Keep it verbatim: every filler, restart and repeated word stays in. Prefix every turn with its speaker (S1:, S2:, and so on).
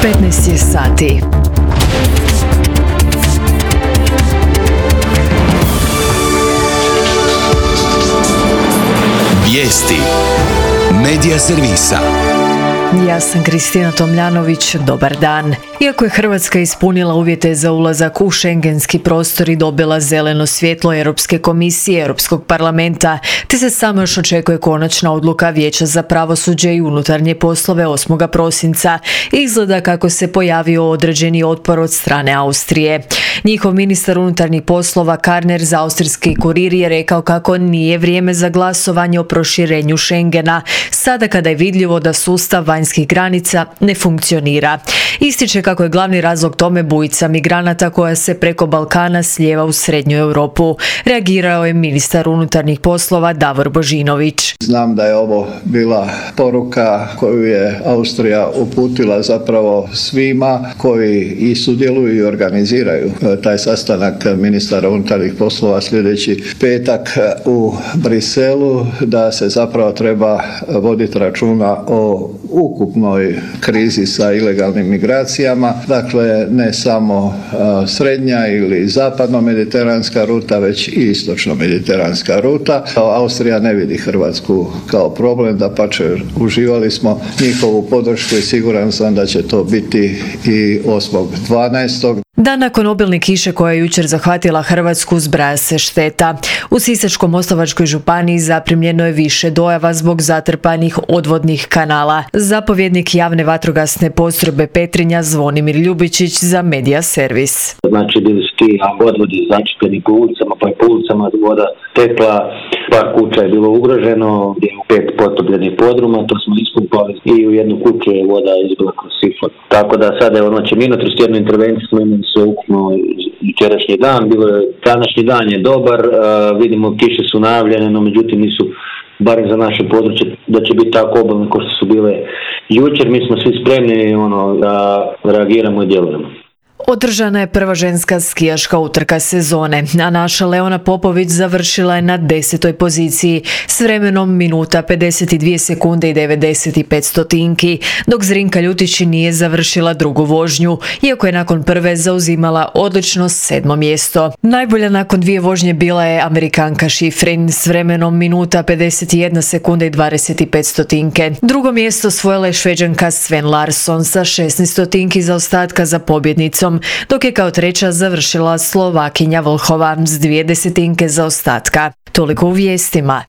S1: petnaest je sati.
S2: Vijesti Medija servisa.
S1: Ja sam Kristina Tomljanović, dobar dan. Iako je Hrvatska ispunila uvjete za ulazak u šengenski prostor i dobila zeleno svjetlo Europske komisije, Europskog parlamenta, te se samo još očekuje konačna odluka Vijeća za pravosuđe i unutarnje poslove osmog prosinca, izgleda kako se pojavio određeni otpor od strane Austrije. Njihov ministar unutarnjih poslova Karner za austrijski Kurir je rekao kako nije vrijeme za glasovanje o proširenju Schengena, sada kada je vidljivo da sustav vanjskih granica ne funkcionira. Ističe kako je glavni razlog tome bujica migranata koja se preko Balkana slijeva u srednju Europu. Reagirao je ministar unutarnjih poslova Davor Božinović.
S3: Znam da je ovo bila poruka koju je Austrija uputila zapravo svima koji i sudjeluju i organiziraju taj sastanak ministara unutarnjih poslova sljedeći petak u Briselu, da se zapravo treba voditi računa o ukupnoj krizi sa ilegalnim migracijama, dakle ne samo srednja ili zapadno-mediteranska ruta, već i istočno-mediteranska ruta. Austrija ne vidi Hrvatsku kao problem, dapače uživali smo njihovu podršku i siguran sam da će to biti i osmog dvanaestog
S1: Dan nakon obilne kiše koja je jučer zahvatila Hrvatsku zbraja se šteta. U Sisačko-moslavačkoj županiji zaprimljeno je više dojava zbog zatrpanih odvodnih kanala. Zapovjednik javne vatrogasne postrojbe Petrinja Zvonimir Ljubičić za Medija servis.
S4: Znači bili su ti odvodi začepljeni po ulicama, pa je po ulicama voda tekla, par kuća je bilo ugroženo, gdje je pet potopljenih podruma, to smo ispumpali i u jednu kuću je voda izbila kroz sifon. Tako da sada je ono će minut jednu intervenciju smo imali sve ukupno jučerašnji dan, bilo je, današnji dan je dobar, uh, vidimo kiše su najavljene, no međutim nisu, barem za naše područje, da će biti tako obilne kao što su bile jučer. Mi smo svi spremni ono, da reagiramo i djelujemo.
S1: Održana je prva ženska skijaška utrka sezone, a naša Leona Popović završila je na desetoj poziciji s vremenom minuta pedeset dvije sekunde i devedeset pet stotinki, dok Zrinka Ljutići nije završila drugu vožnju, iako je nakon prve zauzimala odlično sedmo mjesto. Najbolja nakon dvije vožnje bila je Amerikanka Šifrin s vremenom minuta pedeset jedna sekunde i dvadeset pet stotinke. Drugo mjesto osvojila je Šveđanka Sven Larsson sa šesnaest stotinki zaostatka za pobjednicom, dok je kao treća završila Slovakinja Vlhova s dvije desetinke zaostatka. Toliko u vijestima.